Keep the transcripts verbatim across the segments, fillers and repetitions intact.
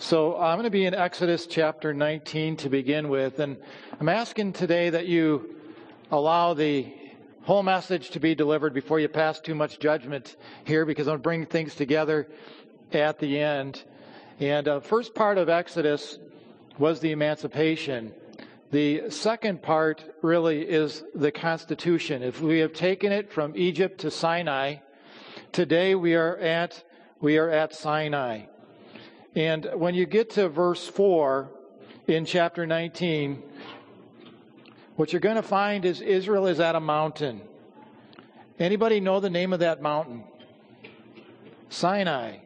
So I'm going to be in Exodus chapter nineteen to begin with, and I'm asking today that you allow the whole message to be delivered before you pass too much judgment here, because I'm going to bring things together at the end. And the uh, first part of Exodus was the emancipation. The second part really is the Constitution. If we have taken it from Egypt to Sinai, today we are at we are at Sinai. And when you get to verse four in chapter nineteen, what you're going to find is Israel is at a mountain. Anybody know the name of that mountain? Sinai.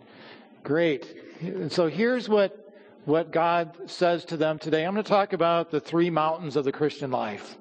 Great. And so here's what, what God says to them today. I'm going to talk about the three mountains of the Christian life.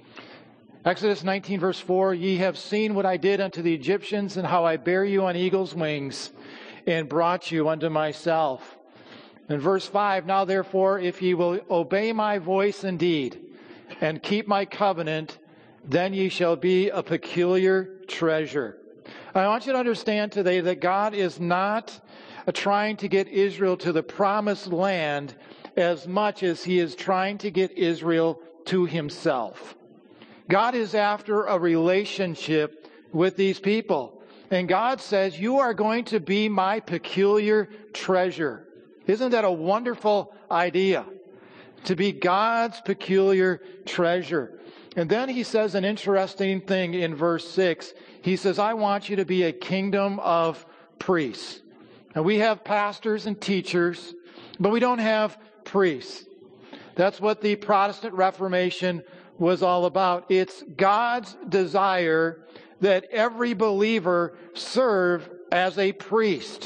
Exodus nineteen, verse four, "Ye have seen what I did unto the Egyptians, and how I bare you on eagle's wings, and brought you unto myself." In verse five, "Now therefore, if ye will obey my voice indeed, and keep my covenant, then ye shall be a peculiar treasure." I want you to understand today that God is not trying to get Israel to the promised land as much as He is trying to get Israel to Himself. God is after a relationship with these people. And God says, you are going to be my peculiar treasure. Isn't that a wonderful idea? To be God's peculiar treasure. And then He says an interesting thing in verse six. He says, I want you to be a kingdom of priests. And we have pastors and teachers, but we don't have priests. That's what the Protestant Reformation was all about. It's God's desire that every believer serve as a priest.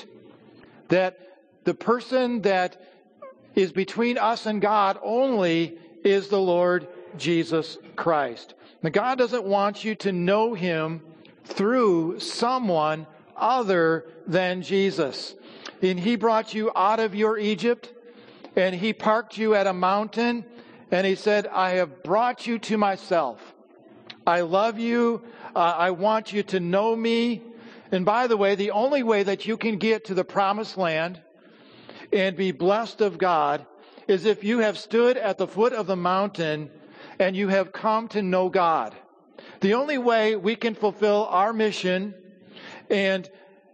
That the person that is between us and God only is the Lord Jesus Christ. Now, God doesn't want you to know Him through someone other than Jesus. And He brought you out of your Egypt, and He parked you at a mountain, and He said, I have brought you to myself. I love you. Uh, I want you to know me. And by the way, the only way that you can get to the promised land and be blessed of God is if you have stood at the foot of the mountain and you have come to know God. The only way we can fulfill our mission and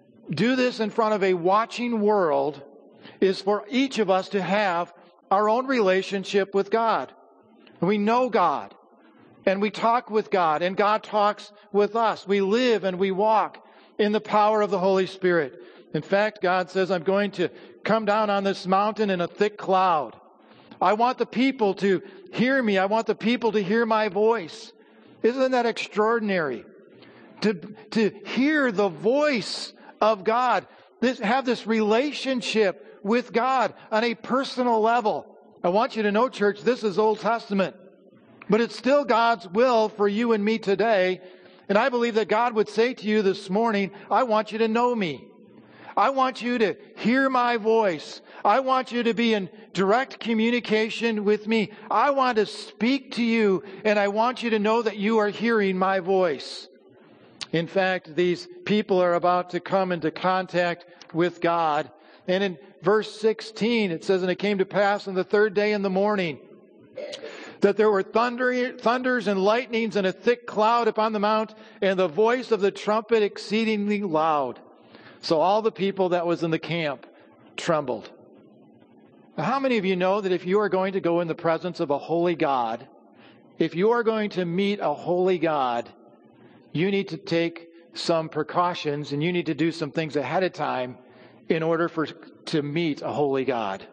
do this in front of a watching world is for each of us to have our own relationship with God. We know God, and we talk with God, and God talks with us. We live and we walk in the power of the Holy Spirit. In fact, God says, I'm going to come down on this mountain in a thick cloud. I want the people to hear me. I want the people to hear my voice. Isn't that extraordinary? To, to hear the voice of God, this, have this relationship with God on a personal level. I want you to know, church, this is Old Testament, but it's still God's will for you and me today. And I believe that God would say to you this morning, I want you to know me. I want you to hear my voice. I want you to be in direct communication with me. I want to speak to you, and I want you to know that you are hearing my voice. In fact, these people are about to come into contact with God. And in verse sixteen, it says, and it came to pass on the third day in the morning that there were thunder, thunders and lightnings and a thick cloud upon the mount, and the voice of the trumpet exceedingly loud. So all the people that was in the camp trembled. Now, how many of you know that if you are going to go in the presence of a holy God, if you are going to meet a holy God, you need to take some precautions and you need to do some things ahead of time in order for to meet a holy God?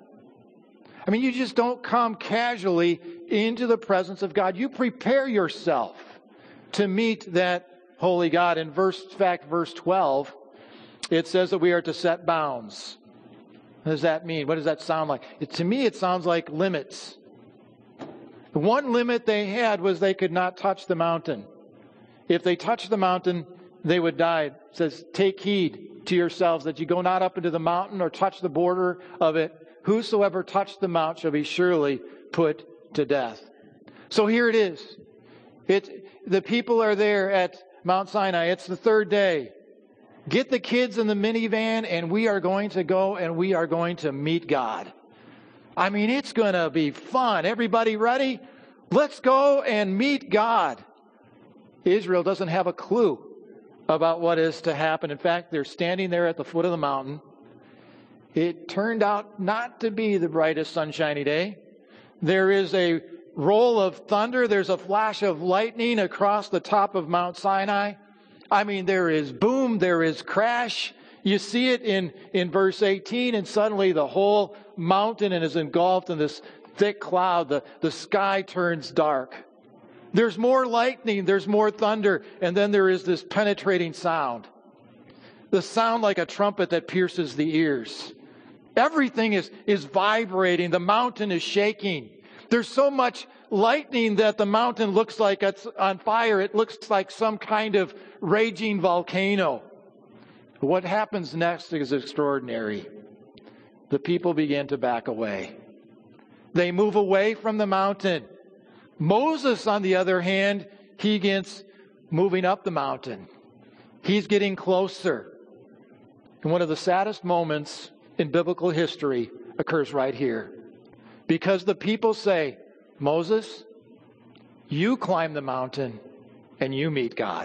I mean, you just don't come casually into the presence of God. You prepare yourself to meet that holy God. In verse, in fact, verse twelve, it says that we are to set bounds. What does that mean? What does that sound like? It, to me, it sounds like limits. The one limit they had was they could not touch the mountain. If they touched the mountain, they would die. It says, take heed to yourselves that you go not up into the mountain or touch the border of it. Whosoever touched the mount shall be surely put to death. So here it is. It, the people are there at Mount Sinai. It's the third day. Get the kids in the minivan and we are going to go and we are going to meet God. I mean, it's going to be fun. Everybody ready? Let's go and meet God. Israel doesn't have a clue about what is to happen. In fact, they're standing there at the foot of the mountain. It turned out not to be the brightest sunshiny day. There is a roll of thunder. There's a flash of lightning across the top of Mount Sinai. I mean, there is boom, there is crash. You see it in, in verse eighteen, and suddenly the whole mountain is engulfed in this thick cloud. The, the sky turns dark. There's more lightning, there's more thunder, and then there is this penetrating sound. The sound like a trumpet that pierces the ears. Everything is, is vibrating. The mountain is shaking. There's so much lightning that the mountain looks like it's on fire. It looks like some kind of raging volcano. What happens next is extraordinary. The people begin to back away. They move away from the mountain. Moses, on the other hand, he begins moving up the mountain. He's getting closer. And one of the saddest moments in biblical history occurs right here. Because the people say, Moses, you climb the mountain and you meet God.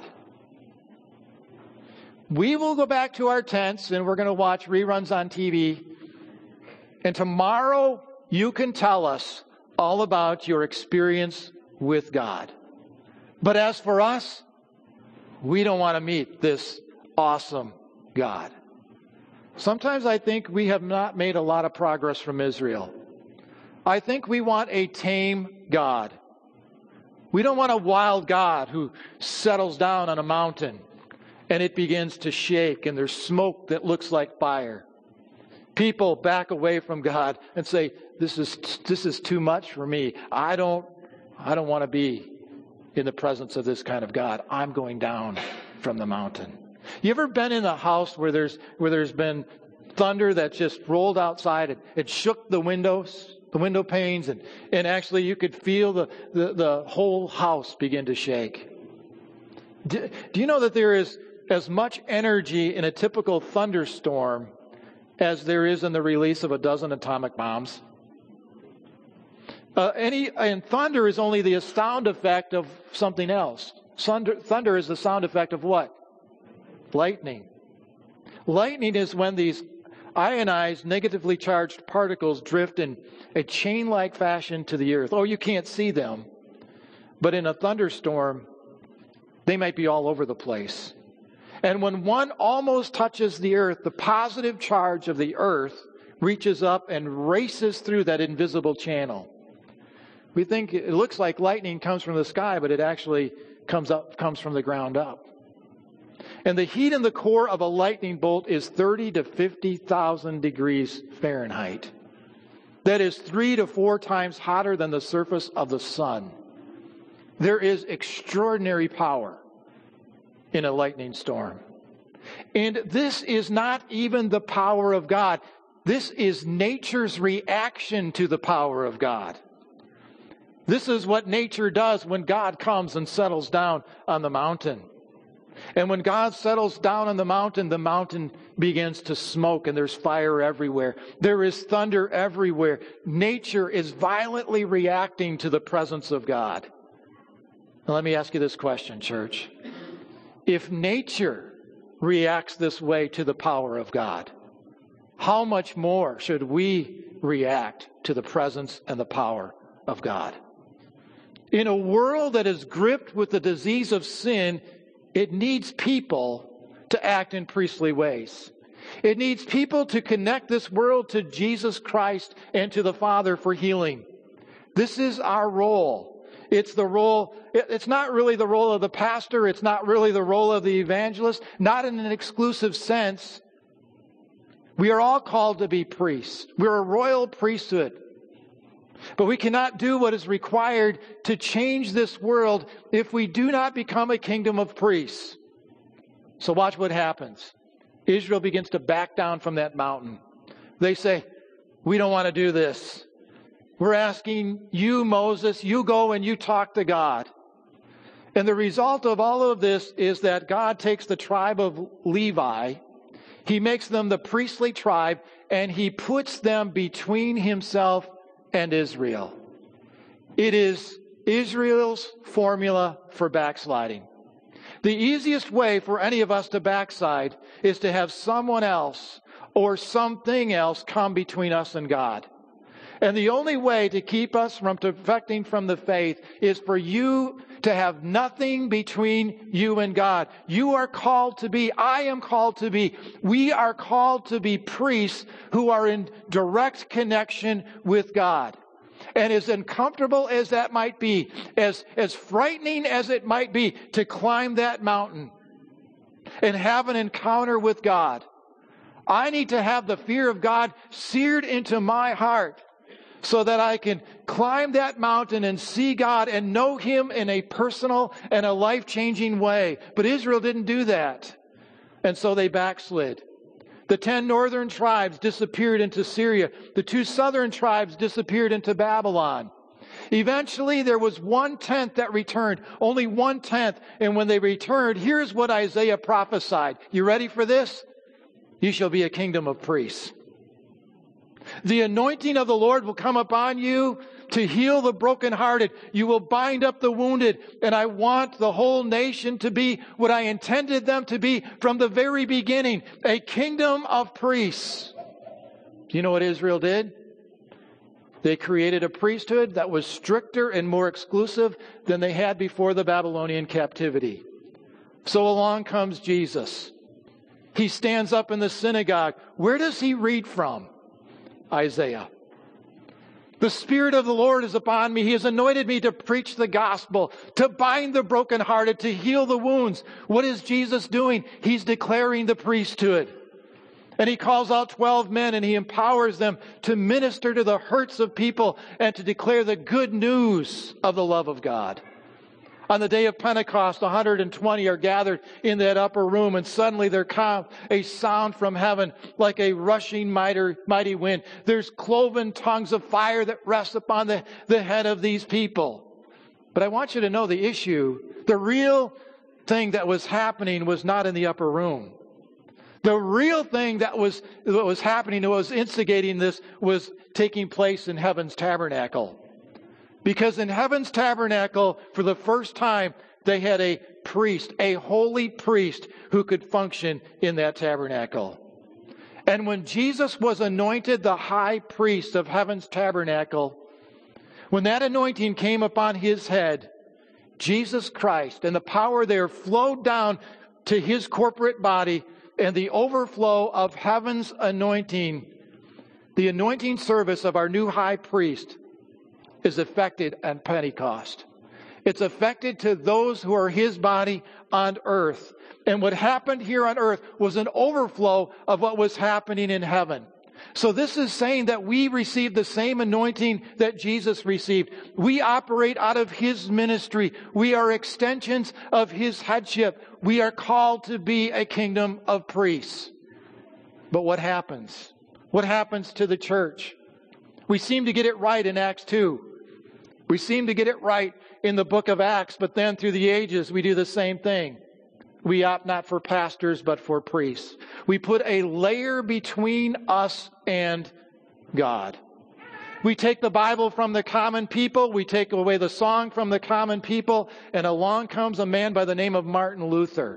We will go back to our tents and we're going to watch reruns on T V. And tomorrow you can tell us all about your experience with God. But as for us, we don't want to meet this awesome God. Sometimes I think we have not made a lot of progress from Israel. I think we want a tame God. We don't want a wild God who settles down on a mountain and it begins to shake and there's smoke that looks like fire. People back away from God and say, this is this is too much for me. I don't I don't want to be in the presence of this kind of God. I'm going down from the mountain. You ever been in a house where there's where there's been thunder that just rolled outside? It, it shook the windows, the window panes, and, and actually you could feel the, the, the whole house begin to shake. Do, do you know that there is as much energy in a typical thunderstorm as there is in the release of a dozen atomic bombs? Uh, any and thunder is only the sound effect of something else. Thunder, thunder is the sound effect of what? Lightning. Lightning is when these ionized, negatively charged particles drift in a chain-like fashion to the earth. Oh, you can't see them. But in a thunderstorm, they might be all over the place. And when one almost touches the earth, the positive charge of the earth reaches up and races through that invisible channel. We think it looks like lightning comes from the sky, but it actually comes up, comes from the ground up. And the heat in the core of a lightning bolt is thirty to fifty thousand degrees Fahrenheit. That is three to four times hotter than the surface of the sun. There is extraordinary power in a lightning storm. And this is not even the power of God. This is nature's reaction to the power of God. This is what nature does when God comes and settles down on the mountain. And when God settles down on the mountain, the mountain begins to smoke and there's fire everywhere. There is thunder everywhere. Nature is violently reacting to the presence of God. Now, let me ask you this question, church. If nature reacts this way to the power of God, how much more should we react to the presence and the power of God? In a world that is gripped with the disease of sin, it needs people to act in priestly ways. It needs people to connect this world to Jesus Christ and to the Father for healing. This is our role. It's the role, it's not really the role of the pastor. It's not really the role of the evangelist. Not in an exclusive sense. We are all called to be priests. We're a royal priesthood. But we cannot do what is required to change this world if we do not become a kingdom of priests. So watch what happens. Israel begins to back down from that mountain. They say, we don't want to do this. We're asking you, Moses, you go and you talk to God. And the result of all of this is that God takes the tribe of Levi, He makes them the priestly tribe, and He puts them between Himself and Israel. It is Israel's formula for backsliding. The easiest way for any of us to backslide is to have someone else or something else come between us and God. And the only way to keep us from defecting from the faith is for you to have nothing between you and God. You are called to be, I am called to be, we are called to be priests who are in direct connection with God. And as uncomfortable as that might be, as, as frightening as it might be to climb that mountain and have an encounter with God, I need to have the fear of God seared into my heart so that I can climb that mountain and see God and know Him in a personal and a life-changing way. But Israel didn't do that. And so they backslid. The ten northern tribes disappeared into Syria. The two southern tribes disappeared into Babylon. Eventually, there was one-tenth that returned. Only one-tenth. And when they returned, here's what Isaiah prophesied. You ready for this? You shall be a kingdom of priests. The anointing of the Lord will come upon you to heal the brokenhearted. You will bind up the wounded. And I want the whole nation to be what I intended them to be from the very beginning, a kingdom of priests. Do you know what Israel did? They created a priesthood that was stricter and more exclusive than they had before the Babylonian captivity. So along comes Jesus. He stands up in the synagogue. Where does He read from? Isaiah. The Spirit of the Lord is upon me. He has anointed me to preach the gospel, to bind the brokenhearted, to heal the wounds. What is Jesus doing? He's declaring the priesthood. And He calls out twelve men and He empowers them to minister to the hurts of people and to declare the good news of the love of God. On the day of Pentecost, one hundred twenty are gathered in that upper room, and suddenly there comes a sound from heaven like a rushing mighty, mighty wind. There's cloven tongues of fire that rest upon the, the head of these people. But I want you to know the issue. The real thing that was happening was not in the upper room. The real thing that was, that was happening, that was instigating this, was taking place in heaven's tabernacle. Because in heaven's tabernacle, for the first time, they had a priest, a holy priest, who could function in that tabernacle. And when Jesus was anointed the high priest of heaven's tabernacle, when that anointing came upon His head, Jesus Christ and the power there flowed down to His corporate body, and the overflow of heaven's anointing, the anointing service of our new high priest, is affected on Pentecost. It's affected to those who are His body on earth. And what happened here on earth was an overflow of what was happening in heaven. So this is saying that we receive the same anointing that Jesus received. We operate out of His ministry. We are extensions of His headship. We are called to be a kingdom of priests. But what happens? What happens to the church? We seem to get it right in Acts two. We seem to get it right in the book of Acts, but then through the ages we do the same thing. We opt not for pastors, but for priests. We put a layer between us and God. We take the Bible from the common people, we take away the song from the common people, and along comes a man by the name of Martin Luther.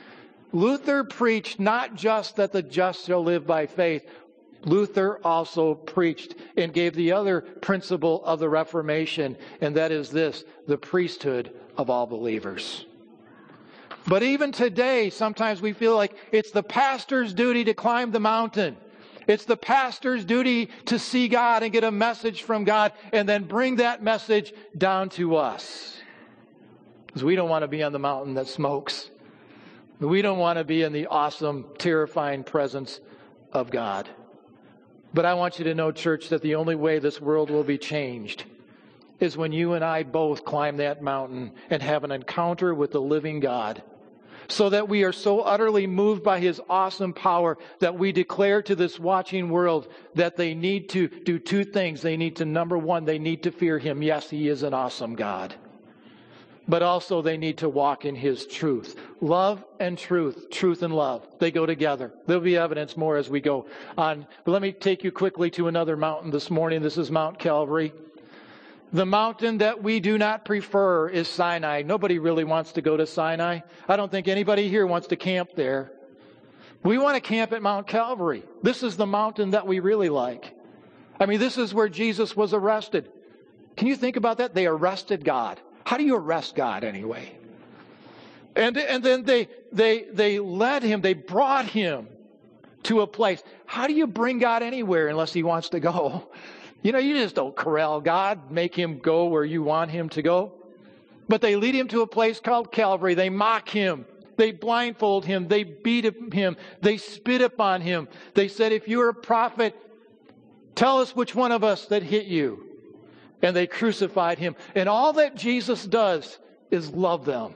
Luther preached not just that the just shall live by faith. Luther also preached and gave the other principle of the Reformation, and that is this: the priesthood of all believers. But even today, sometimes we feel like it's the pastor's duty to climb the mountain. It's the pastor's duty to see God and get a message from God and then bring that message down to us. Because we don't want to be on the mountain that smokes. We don't want to be in the awesome, terrifying presence of God. But I want you to know, church, that the only way this world will be changed is when you and I both climb that mountain and have an encounter with the living God, so that we are so utterly moved by His awesome power that we declare to this watching world that they need to do two things. They need to, number one, they need to fear Him. Yes, He is an awesome God. but also they need to walk in His truth. Love and truth, truth and love, they go together. There'll be evidence more as we go on. But let me take you quickly to another mountain this morning. This is Mount Calvary. The mountain that we do not prefer is Sinai. Nobody really wants to go to Sinai. I don't think anybody here wants to camp there. We want to camp at Mount Calvary. This is the mountain that we really like. I mean, this is where Jesus was arrested. Can you think about that? They arrested God. How do you arrest God anyway? And, and then they, they, they led Him, they brought Him to a place. How do you bring God anywhere unless He wants to go? You know, you just don't corral God, make Him go where you want Him to go. But they lead Him to a place called Calvary. They mock Him. They blindfold Him. They beat Him. They spit upon Him. They said, if you're a prophet, tell us which one of us that hit you. And they crucified Him. And all that Jesus does is love them.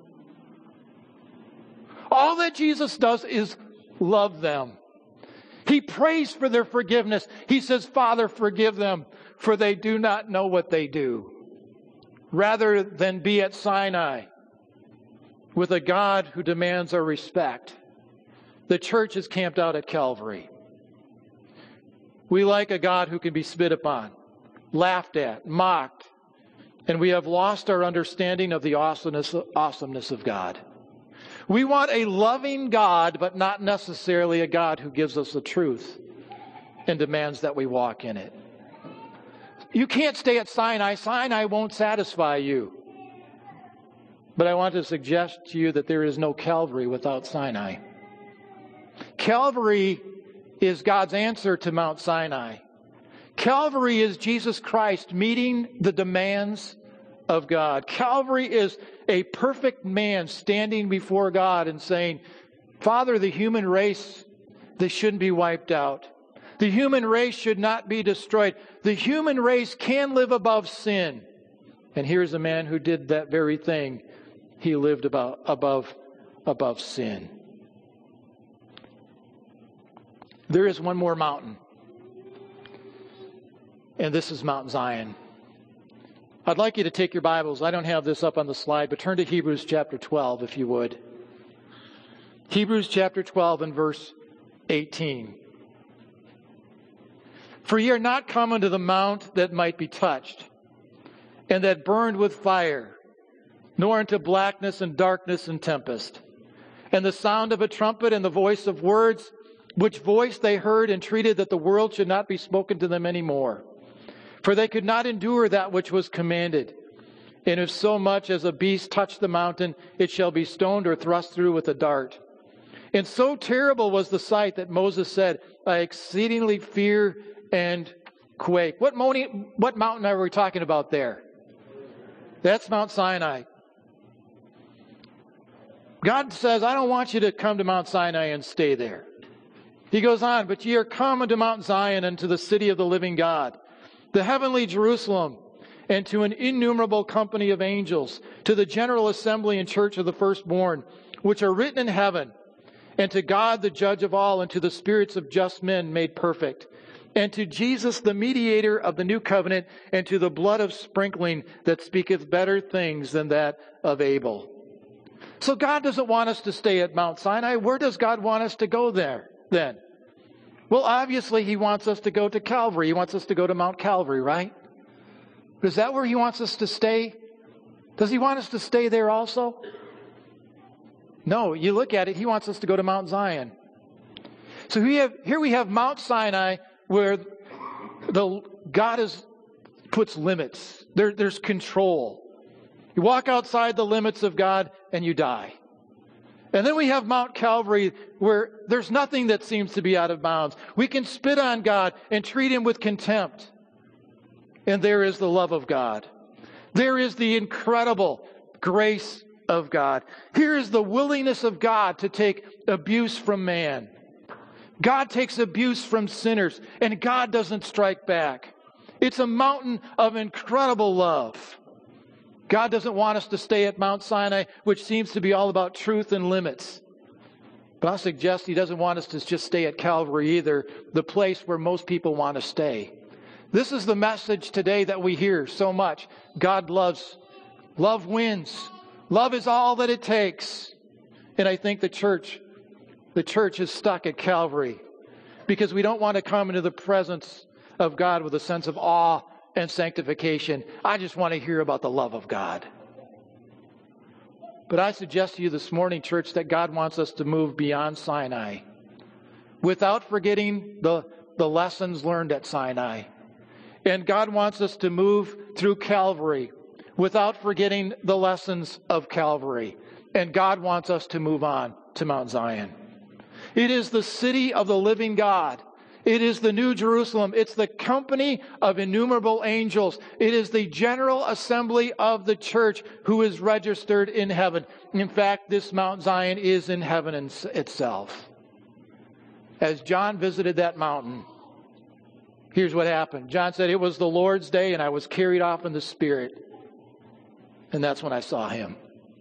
All that Jesus does is love them. He prays for their forgiveness. He says, Father, forgive them, for they do not know what they do. Rather than be at Sinai with a God who demands our respect, the church is camped out at Calvary. We like a God who can be spit upon, laughed at, mocked, and we have lost our understanding of the awesomeness, awesomeness of God. We want a loving God, but not necessarily a God who gives us the truth and demands that we walk in it. You can't stay at Sinai. Sinai won't satisfy you. But I want to suggest to you that there is no Calvary without Sinai. Calvary is God's answer to Mount Sinai. Calvary is Jesus Christ meeting the demands of God. Calvary is a perfect man standing before God and saying, Father, the human race, they shouldn't be wiped out. The human race should not be destroyed. The human race can live above sin. And here's a man who did that very thing. He lived above, above, above sin. There is one more mountain. And this is Mount Zion. I'd like you to take your Bibles. I don't have this up on the slide, but turn to Hebrews chapter twelve, if you would. Hebrews chapter twelve and verse eighteen. For ye are not come unto the mount that might be touched, and that burned with fire, nor unto blackness and darkness and tempest, and the sound of a trumpet and the voice of words, which voice they heard entreated that the world should not be spoken to them any more. For they could not endure that which was commanded. And if so much as a beast touch the mountain, it shall be stoned or thrust through with a dart. And so terrible was the sight that Moses said, I exceedingly fear and quake. What, mountain, what mountain are we talking about there? That's Mount Sinai. God says, I don't want you to come to Mount Sinai and stay there. He goes on, but ye are come unto Mount Zion and to the city of the living God, the heavenly Jerusalem, and to an innumerable company of angels, to the general assembly and church of the firstborn, which are written in heaven, and to God the judge of all, and to the spirits of just men made perfect, and to Jesus the mediator of the new covenant, and to the blood of sprinkling that speaketh better things than that of Abel. So God doesn't want us to stay at Mount Sinai. Where does God want us to go there then? Well, obviously, He wants us to go to Calvary. He wants us to go to Mount Calvary, right? Is that where He wants us to stay? Does He want us to stay there also? No, you look at it, He wants us to go to Mount Zion. So we have, here we have Mount Sinai, where the God is, puts limits. There, there's control. You walk outside the limits of God and you die. And then we have Mount Calvary, where there's nothing that seems to be out of bounds. We can spit on God and treat Him with contempt. And there is the love of God. There is the incredible grace of God. Here is the willingness of God to take abuse from man. God takes abuse from sinners, and God doesn't strike back. It's a mountain of incredible love. God doesn't want us to stay at Mount Sinai, which seems to be all about truth and limits. But I'll suggest He doesn't want us to just stay at Calvary either, the place where most people want to stay. This is the message today that we hear so much. God loves Love wins. Love is all that it takes. And I think the church, the church is stuck at Calvary because we don't want to come into the presence of God with a sense of awe and sanctification. I just want to hear about the love of God. But I suggest to you this morning, church, that God wants us to move beyond Sinai without forgetting the, the lessons learned at Sinai. And God wants us to move through Calvary without forgetting the lessons of Calvary. And God wants us to move on to Mount Zion. It is the city of the living God. It is the New Jerusalem. It's the company of innumerable angels. It is the general assembly of the church who is registered in heaven. In fact, this Mount Zion is in heaven in itself. As John visited that mountain, here's what happened. John said, "It was the Lord's day, and I was carried off in the Spirit." And that's when I saw him.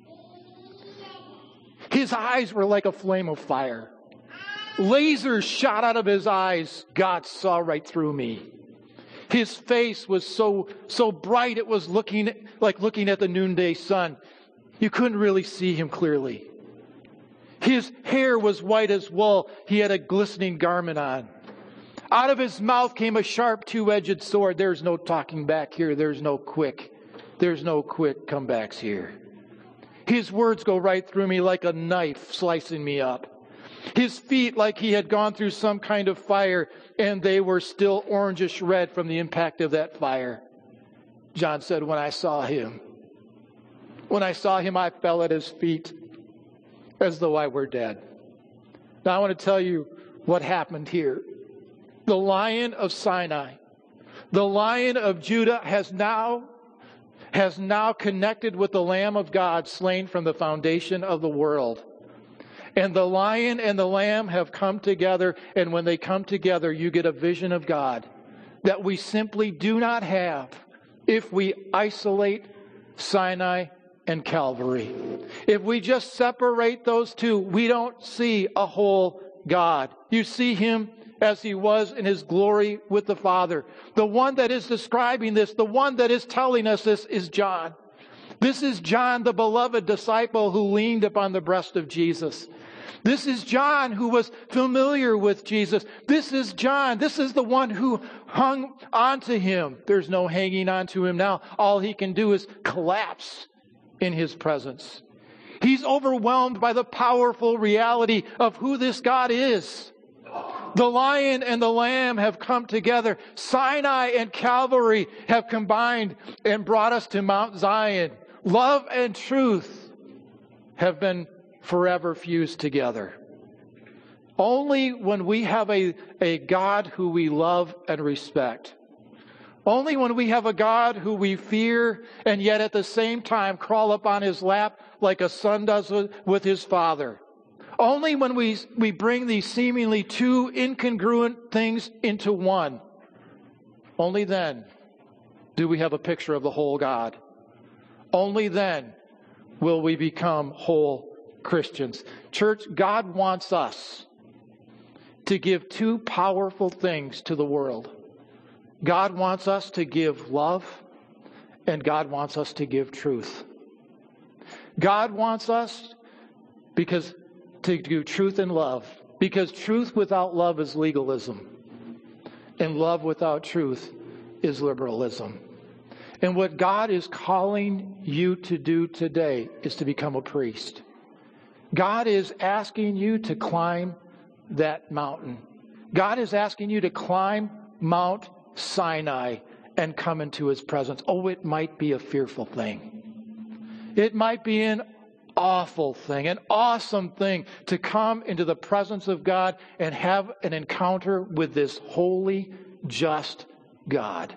His eyes were like a flame of fire. Lasers shot out of his eyes. God saw right through me. His face was so so bright it was looking like looking at the noonday sun. You couldn't really see him clearly. His hair was white as wool. He had a glistening garment on. Out of his mouth came a sharp two-edged sword. There's no talking back here. There's no quick. There's no quick comebacks here. His words go right through me like a knife slicing me up. His feet like he had gone through some kind of fire, and they were still orangish red from the impact of that fire. John said, when I saw him, when I saw him, I fell at his feet as though I were dead. Now I want to tell you what happened here. The Lion of Sinai, the Lion of Judah has now, has now connected with the Lamb of God slain from the foundation of the world. And the Lion and the Lamb have come together, and when they come together, you get a vision of God that we simply do not have if we isolate Sinai and Calvary. If we just separate those two, we don't see a whole God. You see him as he was in his glory with the Father. The one that is describing this, the one that is telling us this is John. This is John, the beloved disciple who leaned upon the breast of Jesus. This is John who was familiar with Jesus. This is John. This is the one who hung onto him. There's no hanging onto him now. All he can do is collapse in his presence. He's overwhelmed by the powerful reality of who this God is. The Lion and the Lamb have come together. Sinai and Calvary have combined and brought us to Mount Zion. Love and truth have been forever fused together. Only when we have a, a God who we love and respect, only when we have a God who we fear and yet at the same time crawl up on his lap like a son does with, with his father, only when we, we bring these seemingly two incongruent things into one, only then do we have a picture of the whole God. Only then will we become whole Christians. Church, God wants us to give two powerful things to the world. God wants us to give love, and God wants us to give truth. God wants us because to do truth and love, because truth without love is legalism, and love without truth is liberalism. And what God is calling you to do today is to become a priest. God is asking you to climb that mountain. God is asking you to climb Mount Sinai and come into his presence. Oh, it might be a fearful thing. It might be an awful thing, an awesome thing to come into the presence of God and have an encounter with this holy, just God.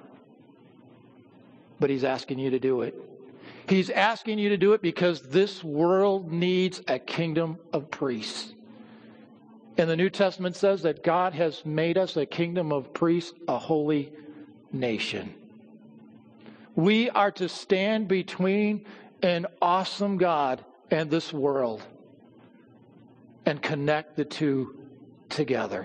But he's asking you to do it. He's asking you to do it because this world needs a kingdom of priests. And the New Testament says that God has made us a kingdom of priests, a holy nation. We are to stand between an awesome God and this world and connect the two together.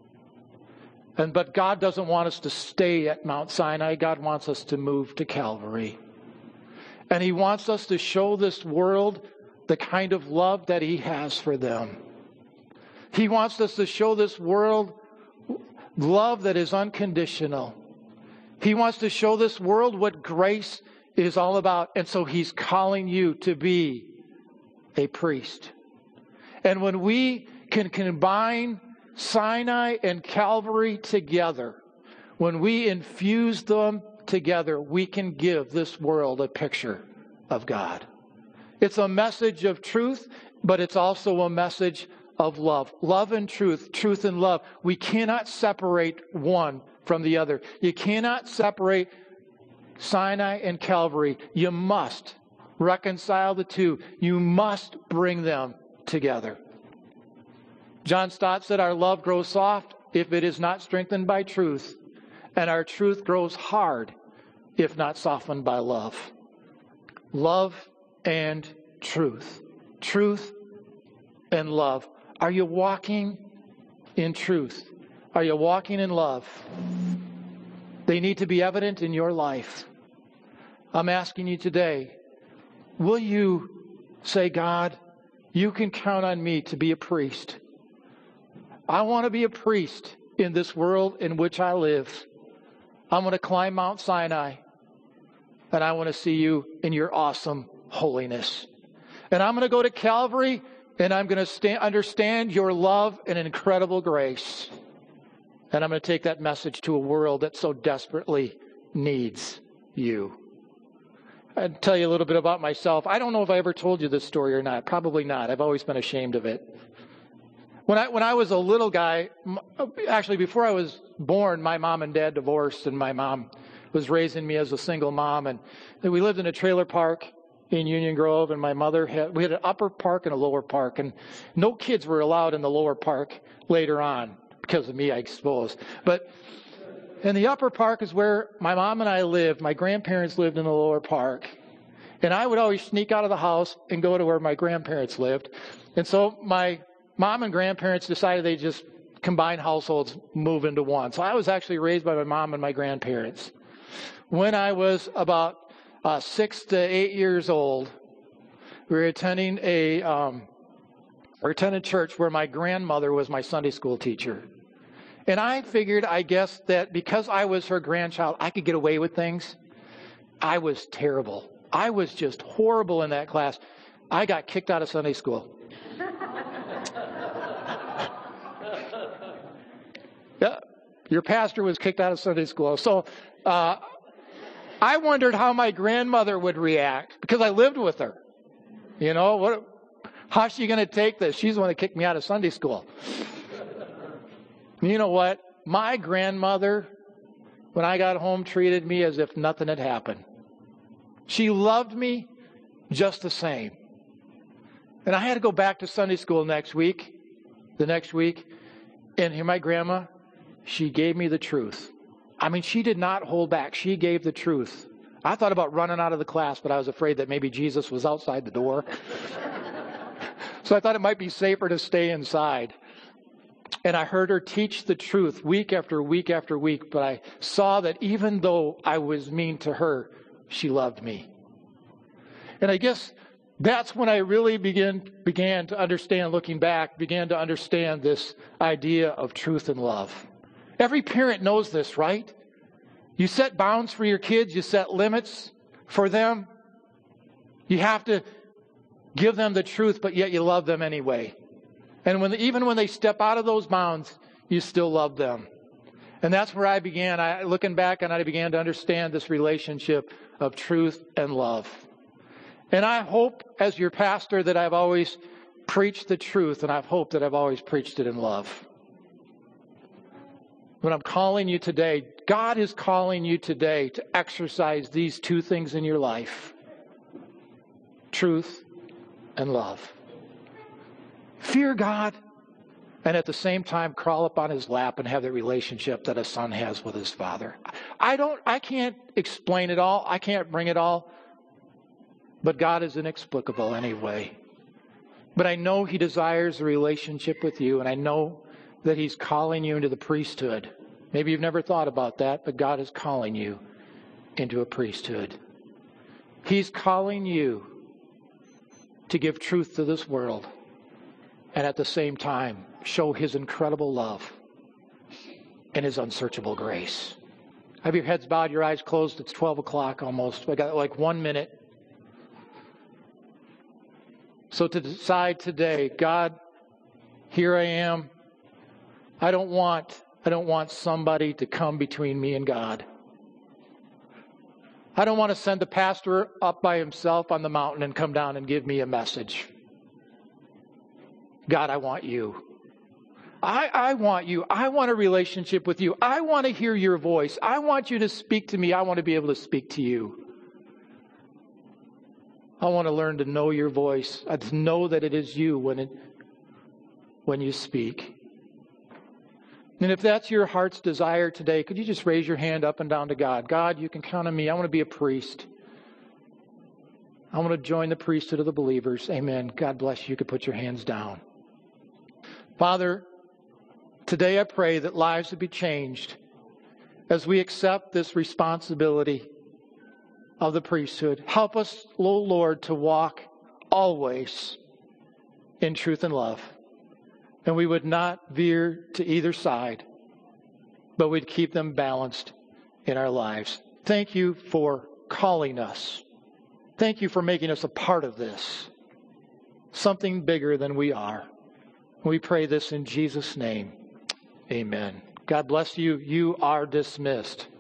And but God doesn't want us to stay at Mount Sinai. God wants us to move to Calvary. And He wants us to show this world the kind of love that He has for them. He wants us to show this world love that is unconditional. He wants to show this world what grace is all about. And so He's calling you to be a priest. And when we can combine Sinai and Calvary together, when we infuse them together, we can give this world a picture of God. It's a message of truth, but it's also a message of love. Love and truth, truth and love. We cannot separate one from the other. You cannot separate Sinai and Calvary. You must reconcile the two. You must bring them together. John Stott said, our love grows soft if it is not strengthened by truth, and our truth grows hard if not softened by love. Love and truth. Truth and love. Are you walking in truth? Are you walking in love? They need to be evident in your life. I'm asking you today, will you say, God, you can count on me to be a priest. I want to be a priest in this world in which I live. I'm going to climb Mount Sinai, and I want to see you in your awesome holiness. And I'm going to go to Calvary, and I'm going to sta- understand your love and incredible grace. And I'm going to take that message to a world that so desperately needs you. I'd tell you a little bit about myself. I don't know if I ever told you this story or not. Probably not. I've always been ashamed of it. When I when I was a little guy, actually before I was born, my mom and dad divorced, and my mom was raising me as a single mom. And we lived in a trailer park in Union Grove, and my mother had, we had an upper park and a lower park, and no kids were allowed in the lower park later on, because of me, I suppose. But in the upper park is where my mom and I lived. My grandparents lived in the lower park. And I would always sneak out of the house and go to where my grandparents lived. And so my mom and grandparents decided they just combine households, move into one. So I was actually raised by my mom and my grandparents. When I was about uh, six to eight years old, we were attending a um, we were attending church where my grandmother was my Sunday school teacher. And I figured, I guess, that because I was her grandchild, I could get away with things. I was terrible. I was just horrible in that class. I got kicked out of Sunday school. Yeah, your pastor was kicked out of Sunday school. So uh, I wondered how my grandmother would react because I lived with her. You know, what? How's she going to take this? She's the one that kicked me out of Sunday school. You know what? My grandmother, when I got home, treated me as if nothing had happened. She loved me just the same. And I had to go back to Sunday school next week, the next week, and here my grandma, she gave me the truth. I mean, she did not hold back. She gave the truth. I thought about running out of the class, but I was afraid that maybe Jesus was outside the door. So I thought it might be safer to stay inside. And I heard her teach the truth week after week after week, but I saw that even though I was mean to her, she loved me. And I guess that's when I really began, began to understand, looking back, began to understand this idea of truth and love. Every parent knows this, right? You set bounds for your kids. You set limits for them. You have to give them the truth, but yet you love them anyway. And when even when they step out of those bounds, you still love them. And that's where I began. I, looking back, and I began to understand this relationship of truth and love. And I hope, as your pastor, that I've always preached the truth, and I've hoped that I've always preached it in love. When I'm calling you today, God is calling you today to exercise these two things in your life: truth and love. Fear God, and at the same time crawl up on his lap and have the relationship that a son has with his father. I don't, I can't explain it all. I can't bring it all. But God is inexplicable anyway. But I know he desires a relationship with you, and I know that he's calling you into the priesthood. Maybe you've never thought about that, but God is calling you into a priesthood. He's calling you to give truth to this world and at the same time show His incredible love and His unsearchable grace. Have your heads bowed, your eyes closed. It's twelve o'clock almost. I got like one minute. So to decide today, God, here I am. I don't want, I don't want somebody to come between me and God. I don't want to send the pastor up by himself on the mountain and come down and give me a message. God, I want you. I, I want you. I want a relationship with you. I want to hear your voice. I want you to speak to me. I want to be able to speak to you. I want to learn to know your voice. I to know that it is you when it, when you speak. And if that's your heart's desire today, could you just raise your hand up and down to God? God, you can count on me. I want to be a priest. I want to join the priesthood of the believers. Amen. God bless you. You could put your hands down. Father, today I pray that lives would be changed as we accept this responsibility of the priesthood. Help us, O Lord, to walk always in truth and love. And we would not veer to either side, but we'd keep them balanced in our lives. Thank you for calling us. Thank you for making us a part of this. Something bigger than we are. We pray this in Jesus' name. Amen. God bless you. You are dismissed.